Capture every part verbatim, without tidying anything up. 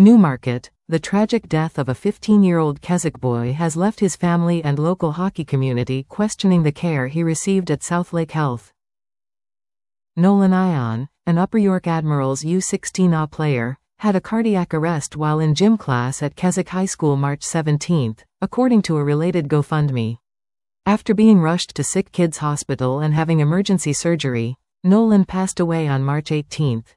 Newmarket, the tragic death of a fifteen-year-old Keswick boy has left his family and local hockey community questioning the care he received at Southlake Health. Nolan Ion, an Upper York Admirals U sixteen A player, had a cardiac arrest while in gym class at Keswick High School March seventeenth, according to a related GoFundMe. After being rushed to Sick Kids Hospital and having emergency surgery, Nolan passed away on March eighteenth.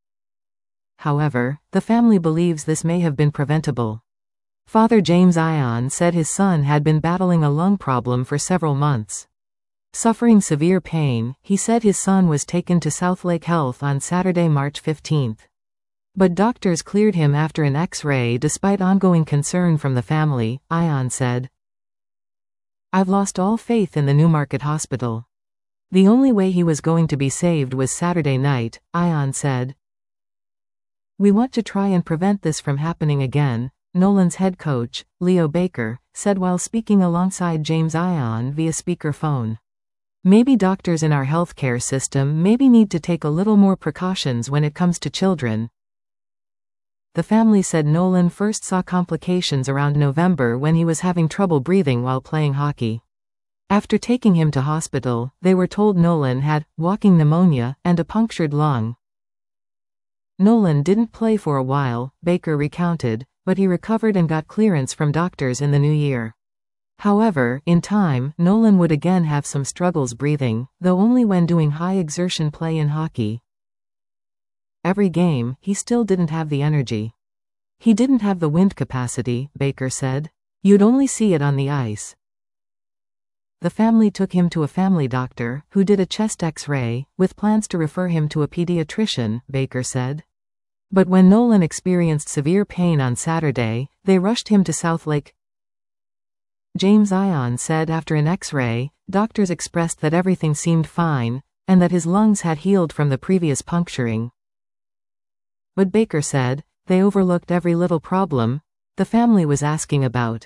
However, the family believes this may have been preventable. Father James Ion said his son had been battling a lung problem for several months. Suffering severe pain, he said his son was taken to Southlake Health on Saturday, March fifteenth. But doctors cleared him after an X-ray despite ongoing concern from the family, Ion said. "I've lost all faith in the Newmarket Hospital. The only way he was going to be saved was Saturday night," Ion said. "We want to try and prevent this from happening again," Nolan's head coach, Leo Baker, said while speaking alongside James Ion via speakerphone. "Maybe doctors in our healthcare system maybe need to take a little more precautions when it comes to children." The family said Nolan first saw complications around November when he was having trouble breathing while playing hockey. After taking him to hospital, they were told Nolan had walking pneumonia and a punctured lung. Nolan didn't play for a while, Baker recounted, but he recovered and got clearance from doctors in the new year. However, in time, Nolan would again have some struggles breathing, though only when doing high-exertion play in hockey. Every game, he still didn't have the energy. He didn't have the wind capacity, Baker said. You'd only see it on the ice. The family took him to a family doctor, who did a chest X-ray, with plans to refer him to a pediatrician, Baker said. But when Nolan experienced severe pain on Saturday, they rushed him to Southlake. James Ion said after an X-ray, doctors expressed that everything seemed fine, and that his lungs had healed from the previous puncturing. But Baker said, they overlooked every little problem the family was asking about.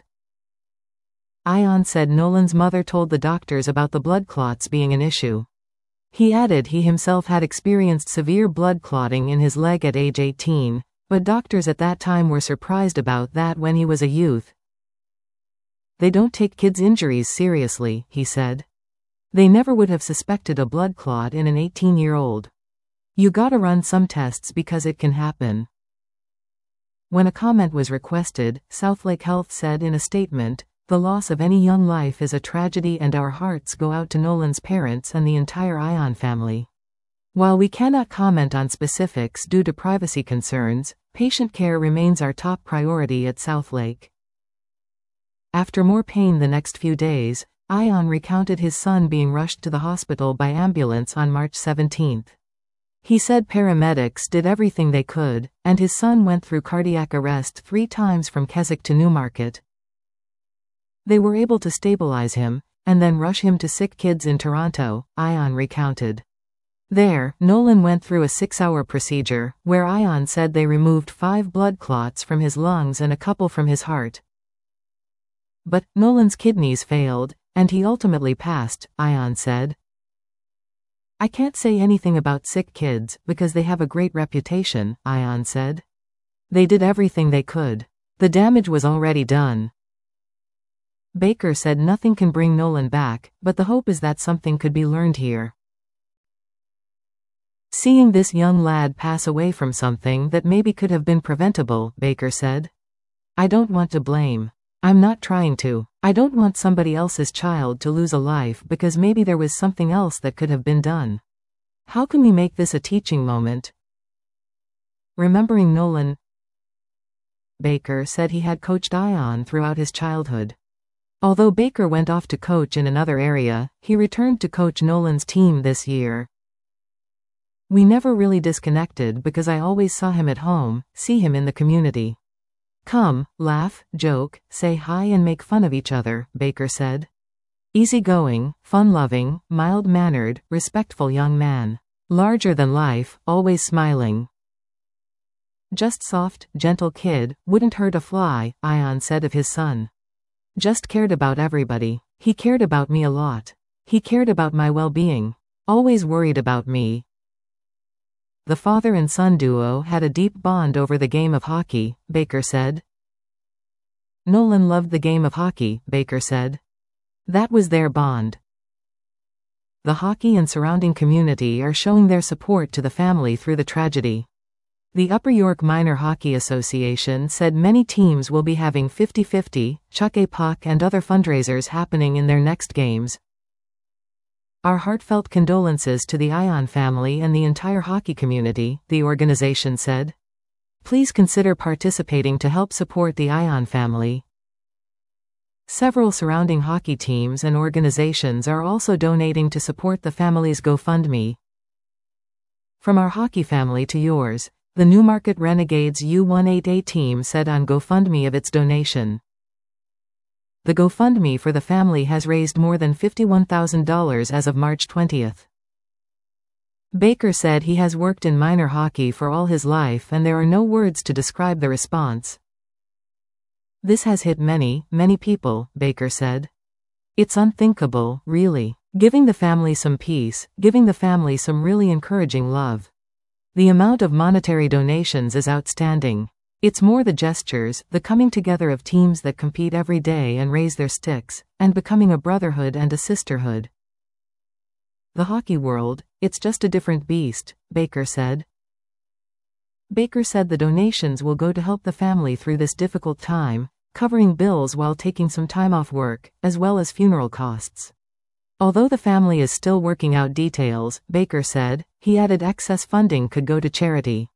Ion said Nolan's mother told the doctors about the blood clots being an issue. He added he himself had experienced severe blood clotting in his leg at age eighteen, but doctors at that time were surprised about that when he was a youth. "They don't take kids' injuries seriously," he said. "They never would have suspected a blood clot in an eighteen-year-old. You gotta run some tests because it can happen." When a comment was requested, Southlake Health said in a statement, "The loss of any young life is a tragedy and our hearts go out to Nolan's parents and the entire Ion family. While we cannot comment on specifics due to privacy concerns, patient care remains our top priority at Southlake." After more pain the next few days, Ion recounted his son being rushed to the hospital by ambulance on March seventeenth. He said paramedics did everything they could, and his son went through cardiac arrest three times from Keswick to Newmarket. They were able to stabilize him, and then rush him to Sick Kids in Toronto, Ion recounted. There, Nolan went through a six-hour procedure, where Ion said they removed five blood clots from his lungs and a couple from his heart. But Nolan's kidneys failed, and he ultimately passed, Ion said. "I can't say anything about Sick Kids, because they have a great reputation," Ion said. "They did everything they could. The damage was already done." Baker said nothing can bring Nolan back, but the hope is that something could be learned here. "Seeing this young lad pass away from something that maybe could have been preventable," Baker said. "I don't want to blame. I'm not trying to. I don't want somebody else's child to lose a life because maybe there was something else that could have been done. How can we make this a teaching moment?" Remembering Nolan, Baker said he had coached Ion throughout his childhood. Although Baker went off to coach in another area, he returned to coach Nolan's team this year. "We never really disconnected because I always saw him at home, see him in the community. Come, laugh, joke, say hi and make fun of each other," Baker said. "Easygoing, fun-loving, mild-mannered, respectful young man. Larger than life, always smiling. Just soft, gentle kid, wouldn't hurt a fly," Ion said of his son. "Just cared about everybody. He cared about me a lot. He cared about my well-being. Always worried about me." The father and son duo had a deep bond over the game of hockey, Baker said. Nolan loved the game of hockey, Baker said. That was their bond. The hockey and surrounding community are showing their support to the family through the tragedy. The Upper York Minor Hockey Association said many teams will be having fifty fifty, Chuck a Puck and other fundraisers happening in their next games. Our heartfelt condolences to the Ion family and the entire hockey community, the organization said. Please consider participating to help support the Ion family. Several surrounding hockey teams and organizations are also donating to support the family's GoFundMe. From our hockey family to yours, the Newmarket Renegades U eighteen team said on GoFundMe of its donation. The GoFundMe for the family has raised more than fifty-one thousand dollars as of March twentieth. Baker said he has worked in minor hockey for all his life and there are no words to describe the response. This has hit many, many people, Baker said. It's unthinkable, really. Giving the family some peace, giving the family some really encouraging love. The amount of monetary donations is outstanding. It's more the gestures, the coming together of teams that compete every day and raise their sticks, and becoming a brotherhood and a sisterhood. The hockey world, it's just a different beast, Baker said. Baker said the donations will go to help the family through this difficult time, covering bills while taking some time off work, as well as funeral costs. Although the family is still working out details, Baker said, he added excess funding could go to charity.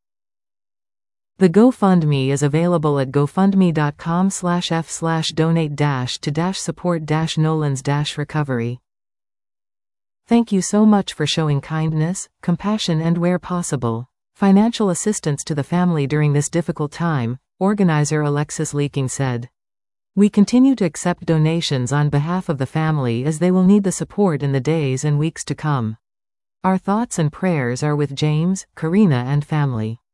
The GoFundMe is available at gofundme.com slash f slash donate dash to dash support dash Nolan's dash recovery. Thank you so much for showing kindness, compassion and where possible, financial assistance to the family during this difficult time, organizer Alexis Leaking said. We continue to accept donations on behalf of the family as they will need the support in the days and weeks to come. Our thoughts and prayers are with James, Karina and family.